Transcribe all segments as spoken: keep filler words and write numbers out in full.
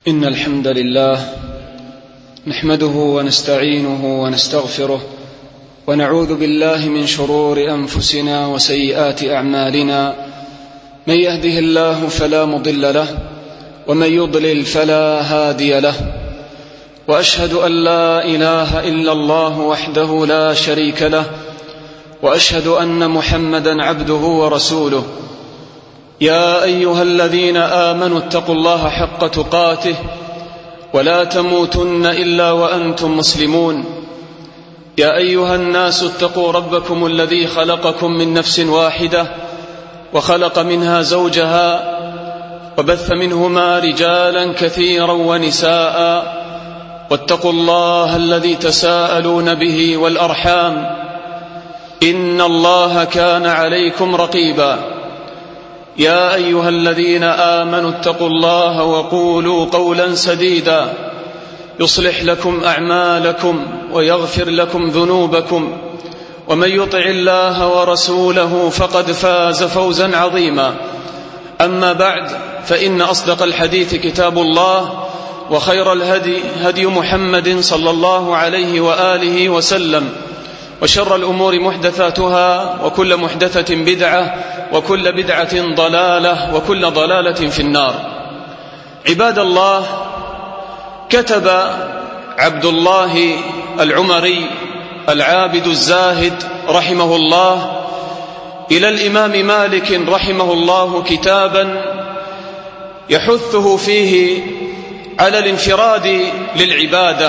إن الحمد لله نحمده ونستعينه ونستغفره ونعوذ بالله من شرور أنفسنا وسيئات أعمالنا. من يهده الله فلا مضل له ومن يضلل فلا هادي له، وأشهد أن لا إله إلا الله وحده لا شريك له، وأشهد أن محمدا عبده ورسوله. يا أيها الذين آمنوا اتقوا الله حق تقاته ولا تموتن إلا وأنتم مسلمون. يا أيها الناس اتقوا ربكم الذي خلقكم من نفس واحدة وخلق منها زوجها وبث منهما رجالا كثيرا ونساء، واتقوا الله الذي تساءلون به والأرحام إن الله كان عليكم رقيبا. يا أيها الذين آمنوا اتقوا الله وقولوا قولا سديدا يصلح لكم أعمالكم ويغفر لكم ذنوبكم، ومن يطع الله ورسوله فقد فاز فوزا عظيما. أما بعد، فإن أصدق الحديث كتاب الله، وخير الهدي هدي محمد صلى الله عليه وآله وسلم، وشر الأمور محدثاتها، وكل محدثة بدعة، وكل بدعة ضلالة، وكل ضلالة في النار. عباد الله، كتب عبد الله العمري العابد الزاهد رحمه الله إلى الإمام مالك رحمه الله كتابا يحثه فيه على الانفراد للعبادة.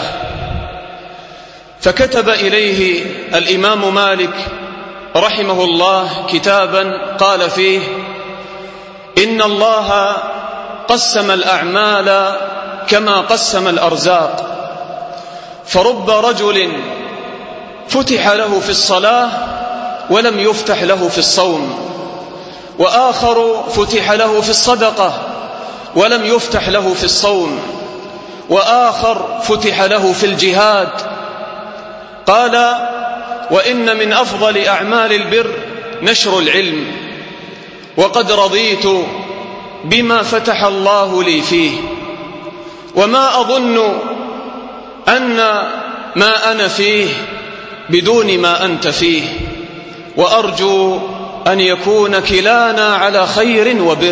فكتب إليه الإمام مالك رحمه الله كتابا قال فيه: إن الله قسم الأعمال كما قسم الأرزاق، فرب رجل فتح له في الصلاة ولم يفتح له في الصوم، وآخر فتح له في الصدقة ولم يفتح له في الصوم، وآخر فتح له في الجهاد. قال: وإن من أفضل أعمال البر نشر العلم، وقد رضيت بما فتح الله لي فيه، وما أظن أن ما أنا فيه بدون ما أنت فيه، وأرجو أن يكون كلانا على خير وبر.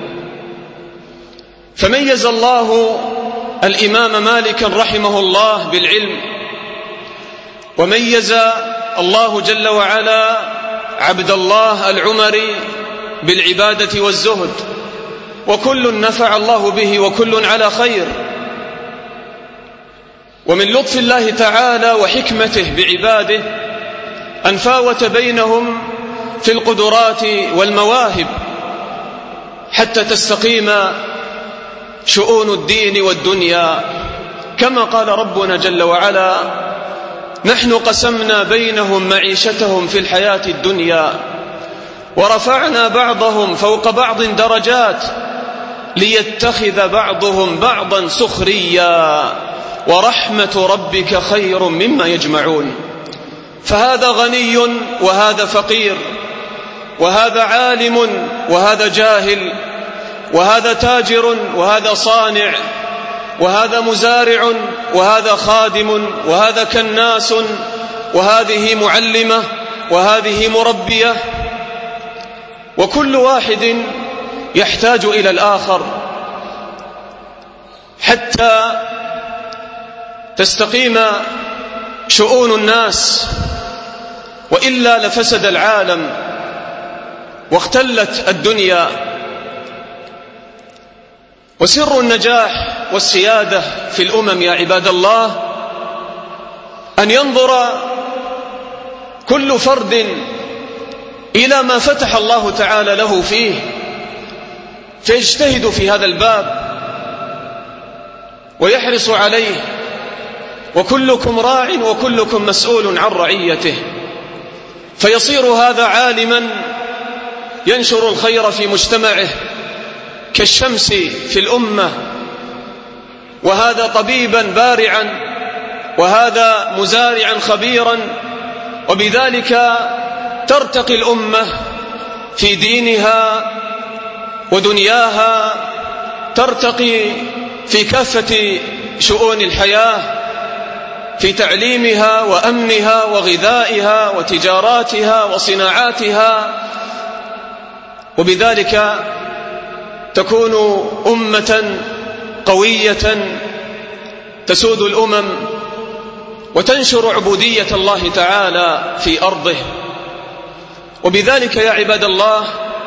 فميز الله الإمام مالك رحمه الله بالعلم، وميز الله جل وعلا عبد الله العمري بالعبادة والزهد، وكل نفع الله به وكل على خير. ومن لطف الله تعالى وحكمته بعباده أن فاوت بينهم في القدرات والمواهب حتى تستقيم شؤون الدين والدنيا، كما قال ربنا جل وعلا: نحن قسمنا بينهم معيشتهم في الحياة الدنيا ورفعنا بعضهم فوق بعض درجات ليتخذ بعضهم بعضا سخريا ورحمة ربك خير مما يجمعون. فهذا غني وهذا فقير، وهذا عالم وهذا جاهل، وهذا تاجر وهذا صانع، وهذا مزارع وهذا خادم، وهذا كناس، وهذه معلمة، وهذه مربية، وكل واحد يحتاج إلى الآخر حتى تستقيم شؤون الناس، وإلا لفسد العالم واختلت الدنيا. وسر النجاح والسيادة في الأمم يا عباد الله أن ينظر كل فرد إلى ما فتح الله تعالى له فيه، فيجتهد في هذا الباب ويحرص عليه. وكلكم راع وكلكم مسؤول عن رعيته، فيصير هذا عالما ينشر الخير في مجتمعه كالشمس في الأمة، وهذا طبيبا بارعا، وهذا مزارعا خبيرا، وبذلك ترتقي الأمة في دينها ودنياها، ترتقي في كافة شؤون الحياة، في تعليمها وأمنها وغذائها وتجاراتها وصناعاتها، وبذلك تكون أمة قوية تسود الأمم وتنشر عبودية الله تعالى في أرضه. وبذلك يا عباد الله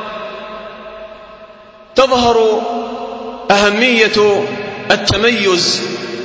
تظهر أهمية التميز،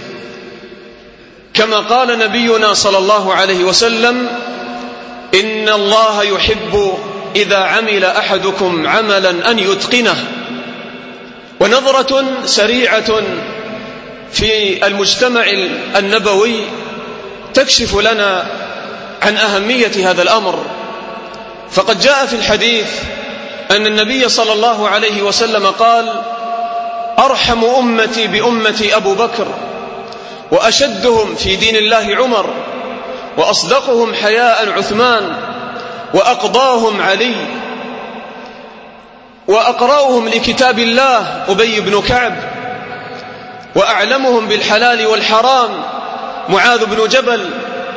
كما قال نبينا صلى الله عليه وسلم: إن الله يحب إذا عمل أحدكم عملا أن يتقنه. ونظرة سريعة في المجتمع النبوي تكشف لنا عن أهمية هذا الأمر، فقد جاء في الحديث أن النبي صلى الله عليه وسلم قال: أرحم أمتي بأمتي أبو بكر، وأشدهم في دين الله عمر، وأصدقهم حياء عثمان، وأقضاهم علي، وأقرأهم لكتاب الله أبي بن كعب، وأعلمهم بالحلال والحرام معاذ بن جبل،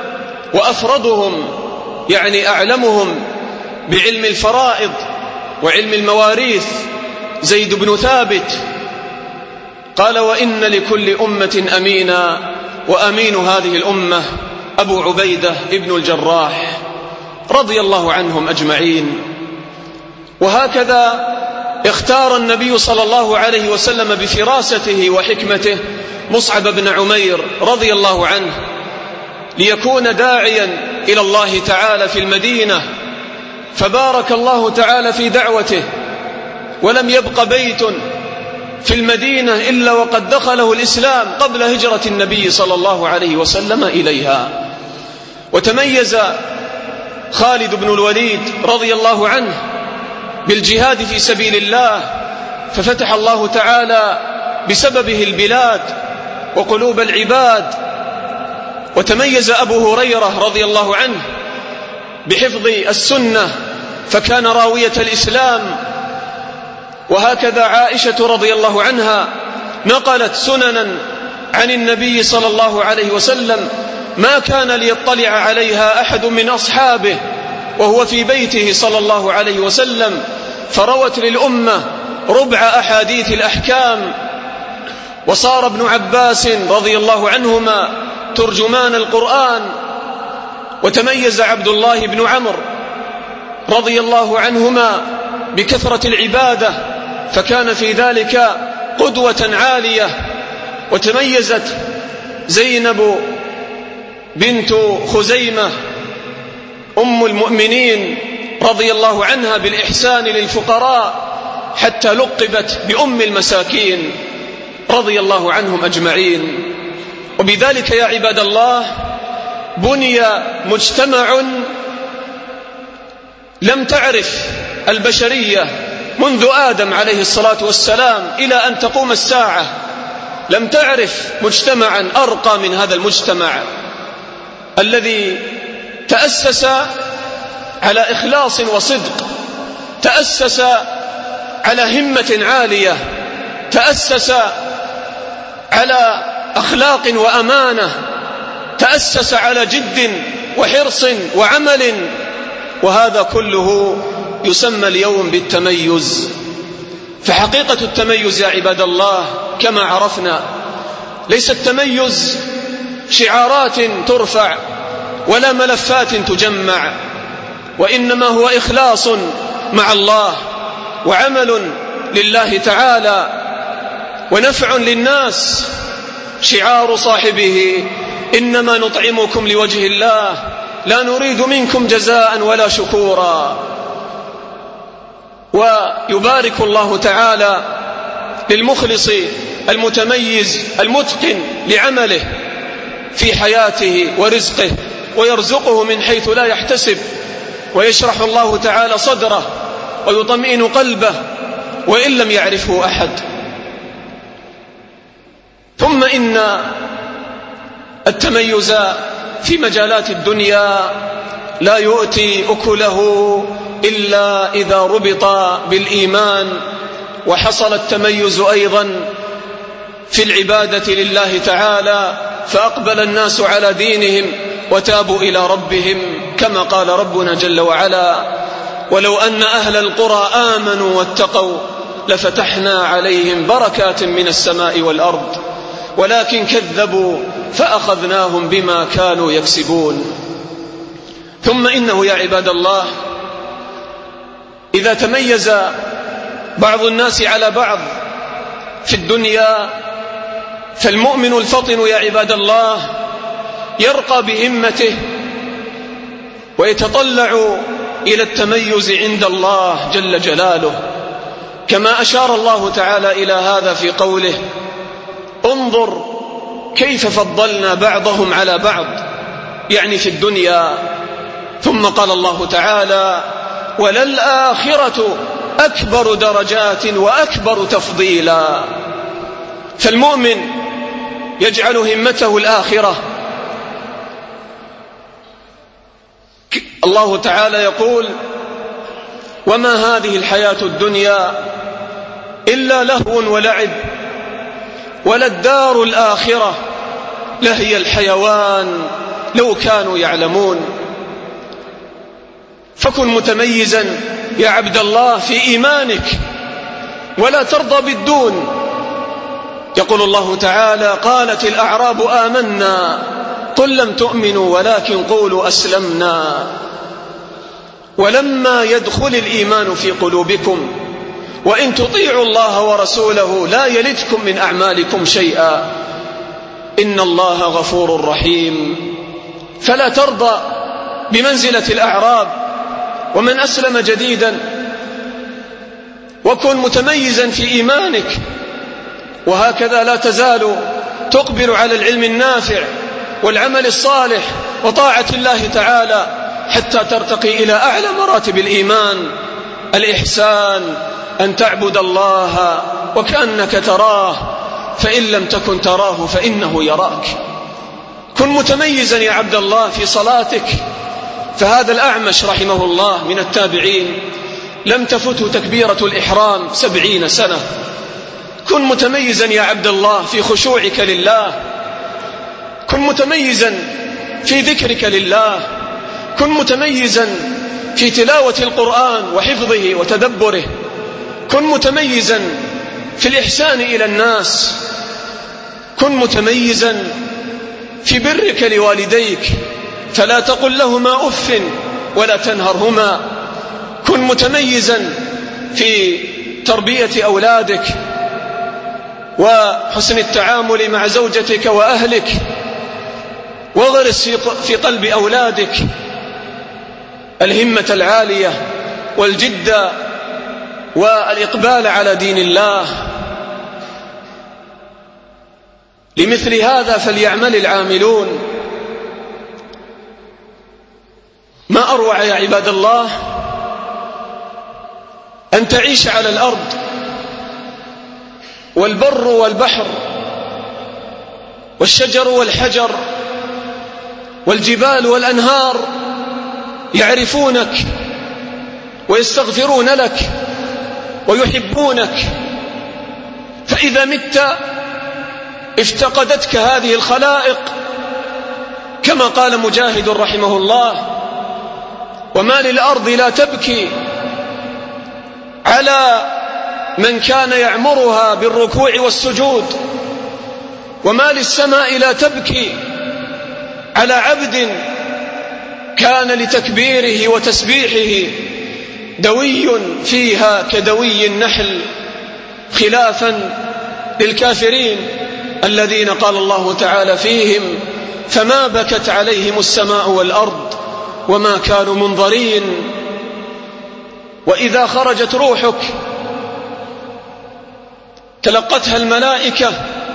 وأفرضهم يعني أعلمهم بعلم الفرائض وعلم المواريث زيد بن ثابت. قال: وإن لكل أمة أمينا، وأمين هذه الأمة أبو عبيدة ابن الجراح رضي الله عنهم أجمعين. وهكذا اختار النبي صلى الله عليه وسلم بفراسته وحكمته مصعب بن عمير رضي الله عنه ليكون داعيا إلى الله تعالى في المدينة، فبارك الله تعالى في دعوته، ولم يبق بيت في المدينة إلا وقد دخله الإسلام قبل هجرة النبي صلى الله عليه وسلم إليها. وتميز خالد بن الوليد رضي الله عنه بالجهاد في سبيل الله، ففتح الله تعالى بسببه البلاد وقلوب العباد. وتميز أبو هريرة رضي الله عنه بحفظ السنة، فكان راوية الإسلام. وهكذا عائشة رضي الله عنها نقلت سننا عن النبي صلى الله عليه وسلم ما كان ليطلع عليها أحد من أصحابه وهو في بيته صلى الله عليه وسلم، فروت للأمة ربع أحاديث الأحكام. وصار ابن عباس رضي الله عنهما ترجمان القرآن. وتميز عبد الله بن عمرو رضي الله عنهما بكثرة العبادة، فكان في ذلك قدوة عالية. وتميزت زينب بنت خزيمة أم المؤمنين رضي الله عنها بالإحسان للفقراء، حتى لقبت بأم المساكين رضي الله عنهم أجمعين. وبذلك يا عباد الله بني مجتمع لم تعرف البشرية منذ آدم عليه الصلاة والسلام إلى أن تقوم الساعة، لم تعرف مجتمعا أرقى من هذا المجتمع الذي تأسس على إخلاص وصدق، تأسس على همة عالية، تأسس على أخلاق وأمانة، تأسس على جد وحرص وعمل. وهذا كله يسمى اليوم بالتميز. فحقيقة التميز يا عباد الله كما عرفنا ليس التميز شعارات ترفع ولا ملفات تجمع، وإنما هو إخلاص مع الله وعمل لله تعالى ونفع للناس. شعار صاحبه: إنما نطعمكم لوجه الله لا نريد منكم جزاء ولا شكورا. ويبارك الله تعالى للمخلص المتميز المتقن لعمله في حياته ورزقه، ويرزقه من حيث لا يحتسب، ويشرح الله تعالى صدره ويطمئن قلبه وإن لم يعرفه أحد. ثم إن التميز في مجالات الدنيا لا يؤتي أكله إلا إذا ربط بالإيمان. وحصل التميز أيضا في العبادة لله تعالى، فأقبل الناس على دينهم وتابوا إلى ربهم، كما قال ربنا جل وعلا: ولو أن أهل القرى آمنوا واتقوا لفتحنا عليهم بركات من السماء والأرض ولكن كذبوا فأخذناهم بما كانوا يكسبون. ثم إنه يا عباد الله، إذا تميز بعض الناس على بعض في الدنيا، فالمؤمن الفطن يا عباد الله يرقى بهمته ويتطلع إلى التميز عند الله جل جلاله، كما أشار الله تعالى إلى هذا في قوله: انظر كيف فضلنا بعضهم على بعض، يعني في الدنيا. ثم قال الله تعالى: وللآخرة أكبر درجات وأكبر تفضيلا. فالمؤمن يجعل همته الآخرة. الله تعالى يقول: وما هذه الحياة الدنيا إلا لهو ولعب وللدار الآخرة لهي الحيوان لو كانوا يعلمون. فكن متميزا يا عبد الله في إيمانك ولا ترضى بالدون. يقول الله تعالى: قالت الأعراب آمنا قل لم تؤمنوا ولكن قولوا أسلمنا ولما يدخل الإيمان في قلوبكم وإن تطيعوا الله ورسوله لا يلدكم من أعمالكم شيئا إن الله غفور رحيم. فلا ترضى بمنزلة الأعراب ومن أسلم جديدا، وكن متميزا في إيمانك، وهكذا لا تزال تقبل على العلم النافع والعمل الصالح وطاعة الله تعالى حتى ترتقي إلى أعلى مراتب الإيمان. الإحسان أن تعبد الله وكأنك تراه فإن لم تكن تراه فإنه يراك. كن متميزا يا عبد الله في صلاتك، فهذا الأعمش رحمه الله من التابعين لم تفته تكبيرة الإحرام سبعين سنة. كن متميزا يا عبد الله في خشوعك لله، كن متميزا في ذكرك لله، كن متميزا في تلاوة القرآن وحفظه وتدبره، كن متميزا في الإحسان إلى الناس، كن متميزا في برك لوالديك فلا تقل لهما أف ولا تنهرهما، كن متميزا في تربية أولادك وحسن التعامل مع زوجتك وأهلك، واغرس في قلب أولادك الهمة العالية والجد والإقبال على دين الله. لمثل هذا فليعمل العاملون. ما أروع يا عباد الله أن تعيش على الأرض والبر والبحر والشجر والحجر والجبال والأنهار يعرفونك ويستغفرون لك ويحبونك، فإذا مت افتقدتك هذه الخلائق، كما قال مجاهد رحمه الله: وما للأرض لا تبكي على من كان يعمرها بالركوع والسجود، وما للسماء لا تبكي على عبد كان لتكبيره وتسبيحه دوي فيها كدوي النحل، خلافا للكافرين الذين قال الله تعالى فيهم: فما بكت عليهم السماء والأرض وما كانوا منظرين. وإذا خرجت روحك تلقتها الملائكة،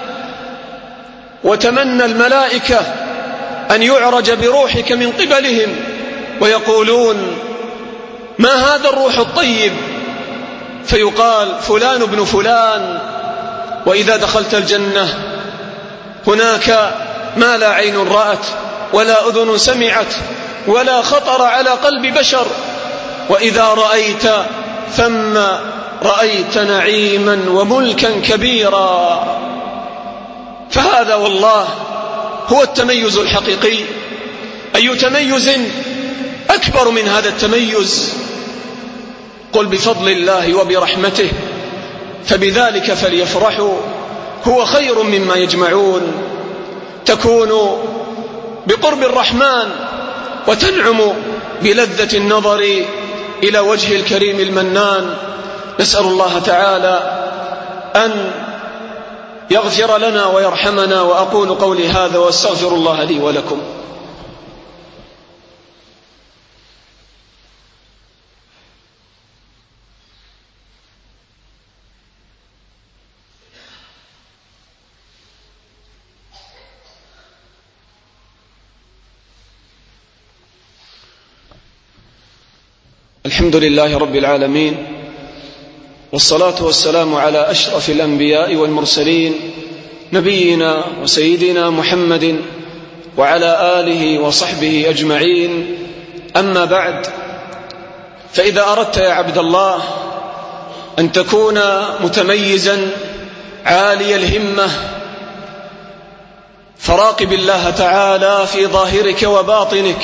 وتمنى الملائكة أن يعرج بروحك من قبلهم ويقولون: ما هذا الروح الطيب؟ فيقال: فلان ابن فلان. وإذا دخلت الجنة هناك ما لا عين رأت ولا أذن سمعت ولا خطر على قلب بشر، وإذا رأيت ثم رأيت نعيما وملكا كبيرا. فهذا والله هو التميز الحقيقي. أي تميز أكبر من هذا التميز؟ قل بفضل الله وبرحمته فبذلك فليفرحوا هو خير مما يجمعون. تكون بقرب الرحمن وتنعم بلذة النظر إلى وجه الكريم المنان. نسأل الله تعالى أن يغفر لنا ويرحمنا. وأقول قولي هذا واستغفر الله لي ولكم. الحمد لله رب العالمين، والصلاة والسلام على أشرف الأنبياء والمرسلين نبينا وسيدنا محمد وعلى آله وصحبه أجمعين. أما بعد، فإذا أردت يا عبد الله أن تكون متميزا عالي الهمة فراقب الله تعالى في ظاهرك وباطنك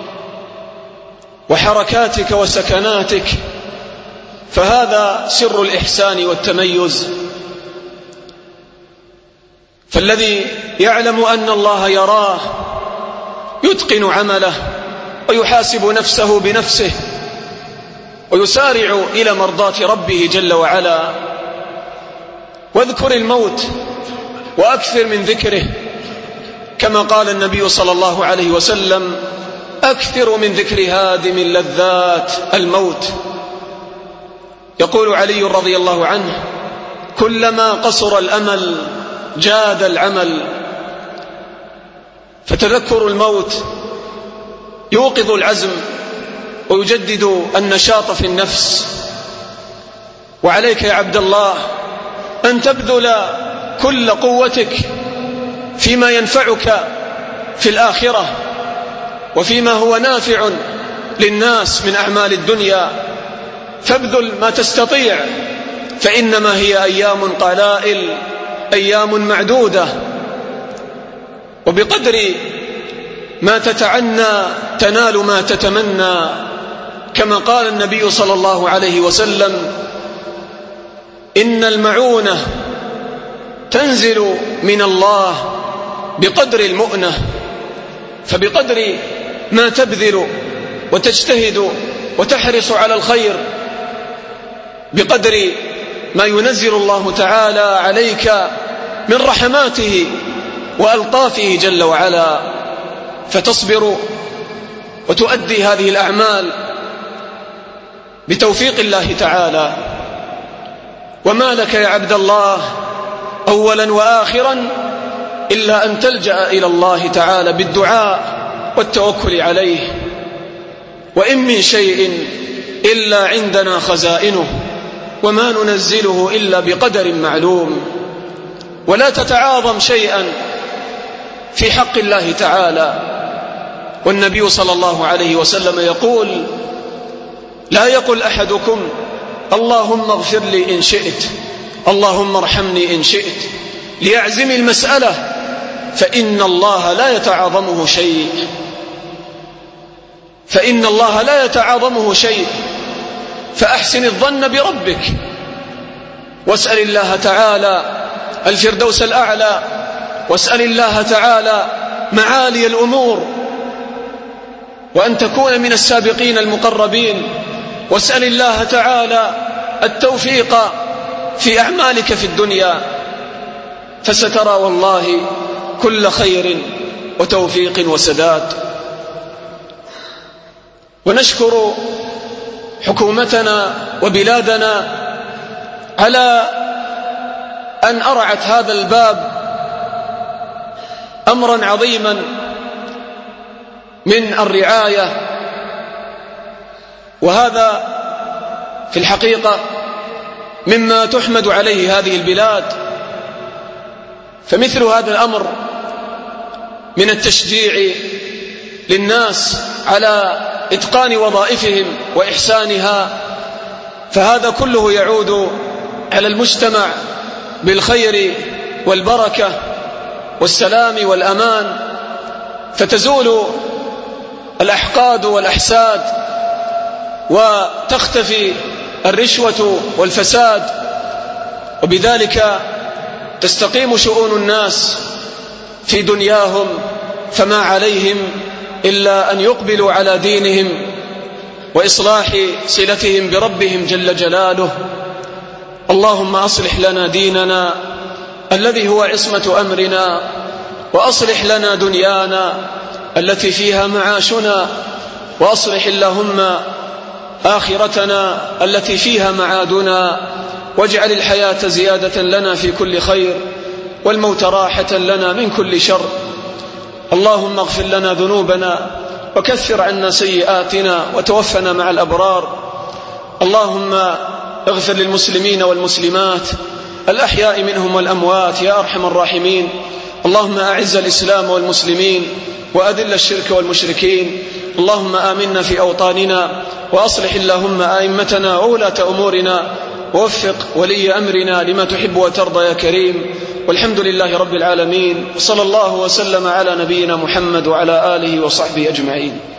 وحركاتك وسكناتك، فهذا سر الإحسان والتميز. فالذي يعلم أن الله يراه يتقن عمله ويحاسب نفسه بنفسه ويسارع إلى مرضاة ربه جل وعلا. واذكر الموت وأكثر من ذكره، كما قال النبي صلى الله عليه وسلم: أكثر من ذكر هادم اللذات الموت. يقول علي رضي الله عنه: كلما قصر الأمل جاد العمل. فتذكر الموت يوقظ العزم ويجدد النشاط في النفس. وعليك يا عبد الله أن تبذل كل قوتك فيما ينفعك في الآخرة وفيما هو نافع للناس من أعمال الدنيا. فابذل ما تستطيع، فإنما هي أيام قلائل، أيام معدودة. وبقدر ما تتعنى تنال ما تتمنى، كما قال النبي صلى الله عليه وسلم: إن المعونة تنزل من الله بقدر المؤنة. فبقدر ما تبذل وتجتهد وتحرص على الخير، بقدر ما ينزل الله تعالى عليك من رحماته وألطافه جل وعلا، فتصبر وتؤدي هذه الأعمال بتوفيق الله تعالى. وما لك يا عبد الله أولا وآخرا إلا أن تلجأ إلى الله تعالى بالدعاء والتوكل عليه. وإن من شيء إلا عندنا خزائنه وما ننزله إلا بقدر معلوم. ولا تتعاظم شيئا في حق الله تعالى. والنبي صلى الله عليه وسلم يقول: لا يقل أحدكم اللهم اغفر لي إن شئت، اللهم ارحمني إن شئت، ليعزم المسألة، فإن الله لا يتعاظمه شيء فإن الله لا يتعاظمه شيء فأحسن الظن بربك، واسأل الله تعالى الفردوس الأعلى، واسأل الله تعالى معالي الأمور، وأن تكون من السابقين المقربين. واسأل الله تعالى التوفيق في أعمالك في الدنيا، فسترى والله كل خير وتوفيق وسداد. ونشكر حكومتنا وبلادنا على أن أرعت هذا الباب أمرا عظيما من الرعاية. وهذا في الحقيقة مما تحمد عليه هذه البلاد. فمثل هذا الأمر من التشجيع للناس على إتقان وظائفهم وإحسانها، فهذا كله يعود على المجتمع بالخير والبركة والسلام والأمان، فتزول الأحقاد والأحساد وتختفي الرشوة والفساد، وبذلك تستقيم شؤون الناس في دنياهم، فما عليهم إلا أن يقبلوا على دينهم وإصلاح صلتهم بربهم جل جلاله. اللهم أصلح لنا ديننا الذي هو عصمة أمرنا، وأصلح لنا دنيانا التي فيها معاشنا، وأصلح اللهم آخرتنا التي فيها معادنا، واجعل الحياة زيادة لنا في كل خير، والموت راحة لنا من كل شر. اللهم اغفر لنا ذنوبنا وكفر عنا سيئاتنا وتوفنا مع الأبرار. اللهم اغفر للمسلمين والمسلمات الأحياء منهم والأموات يا أرحم الراحمين. اللهم أعز الإسلام والمسلمين وأذل الشرك والمشركين. اللهم آمنا في أوطاننا، وأصلح اللهم آئمتنا وولاة أمورنا، ووفق ولي أمرنا لما تحب وترضى يا كريم. والحمد لله رب العالمين، صلى الله وسلم على نبينا محمد وعلى آله وصحبه أجمعين.